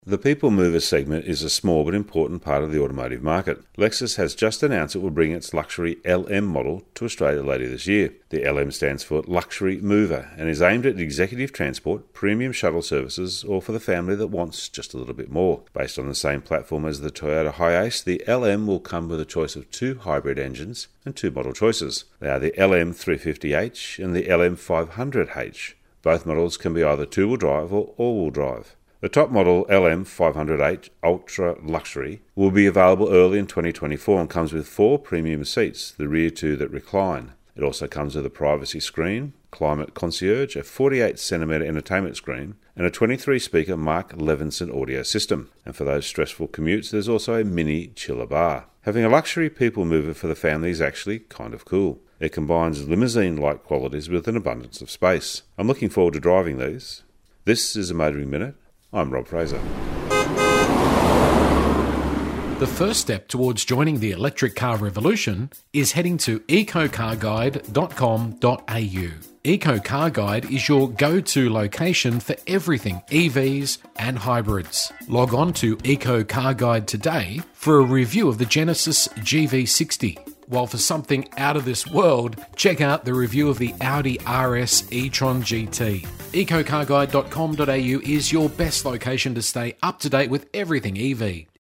The people mover segment is a small but important part of the automotive market. Lexus has just announced it will bring its luxury LM model to Australia later this year. The LM stands for Luxury Mover and is aimed at executive transport, premium shuttle services, or for the family that wants just a little bit more. Based on the same platform as the Toyota Hiace, the LM will come with a choice of 2 hybrid engines and 2 model choices. They are the LM350H and the LM500H. Both models can be either 2-wheel drive or all-wheel drive. The top model LM500H Ultra Luxury will be available early in 2024 and comes with 4 premium seats, the rear 2 that recline. It also comes with a privacy screen, climate concierge, a 48cm entertainment screen, and a 23-speaker Mark Levinson audio system. And for those stressful commutes, there's also a mini chiller bar. Having a luxury people mover for the family is actually kind of cool. It combines limousine-like qualities with an abundance of space. I'm looking forward to driving these. This is a Motoring Minute. I'm Rob Fraser. The first step towards joining the electric car revolution is heading to ecocarguide.com.au. EcoCarGuide is your go-to location for everything EVs and hybrids. Log on to EcoCarGuide today for a review of the Genesis GV60. While for something out of this world, check out the review of the Audi RS e-tron GT. EcoCarGuide.com.au is your best location to stay up to date with everything EV.